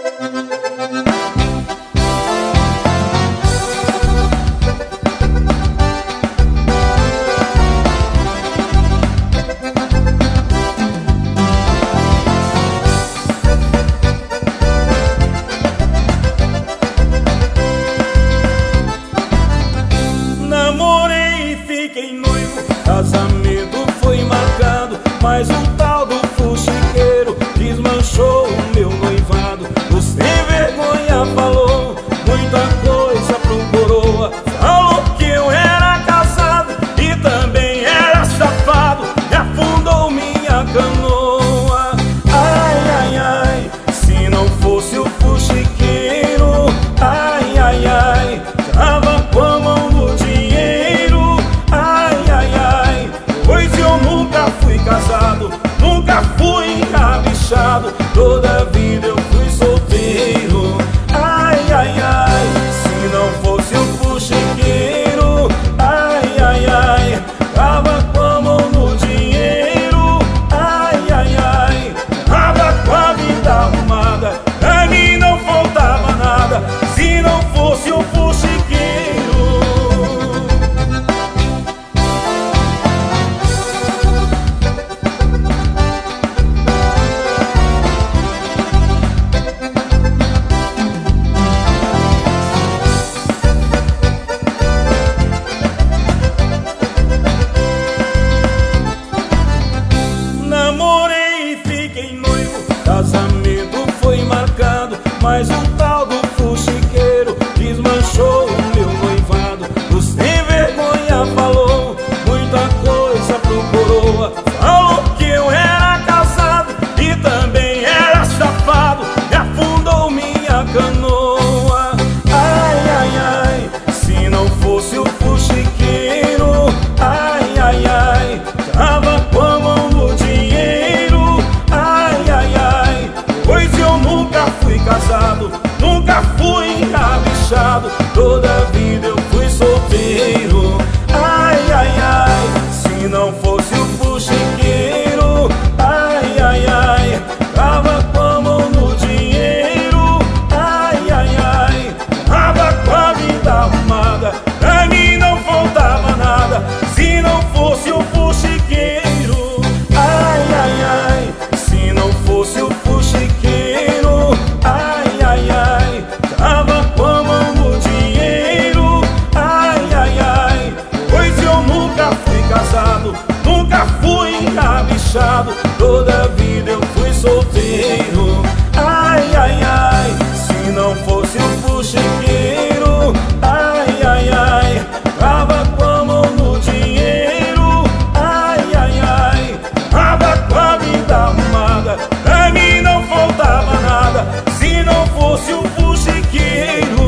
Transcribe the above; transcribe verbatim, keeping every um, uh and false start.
Namorei e fiquei noivo, casamento foi marcado, mas o tal do fuxiqueiro desmanchou o meu noivado. O sem vergonha falou muita coisa pro coroa, falou que eu era casado e também era safado, e afundou minha canoa. Ai, ai, ai, se não fosse o fuxiqueiro, ai, ai, ai, tava com a mão no dinheiro. Ai, ai, ai, pois eu nunca fui casado, nunca fui encabichado, toda vida eu fui solteiro. Ai, ai, ai, se não fosse o fuxiqueiro, ai, ai, ai, tava com a mão no dinheiro. Ai, ai, ai, tava com a vida arrumada, pra mim não faltava nada, se não fosse o fuxiqueiro. Namorei e fiquei noivo, casamento foi marcado, mas o tal do fuxiqueiro desmanchou o meu noivado. O sem vergonha falou muita coisa pro coroa, falou que eu era casado e também era safado, e afundou minha canoa. Ai, ai, ai, se não fosse o fuxiqueiro, ai, ai, ai, tava com a mão no dinheiro. Ai, ai, ai, pois eu nunca fui casado, nunca fui encabichado, toda vida eu fui solteiro. Ai, ai, ai, se não fosse o fuxiqueiro, ai, ai, ai, tava com a mão no dinheiro. Ai, ai, ai, tava com a vida arrumada, pra mim não faltava nada, se não fosse o fuxiqueiro. Ai, ai, ai, se não fosse o fuxiqueiro, ai, ai, ai, tava com a mão no dinheiro. Ai, ai, ai, pois eu nunca fui casado, nunca fui encabichado, toda vida eu fui solteiro. Ai, ai, ai, se não fosse o fuxiqueiro, ai, ai, ai, tava com a mão no dinheiro. Ai, ai, ai, tava com a vida arrumada, pra mim não faltava nada, se não fosse o fuxiqueiro.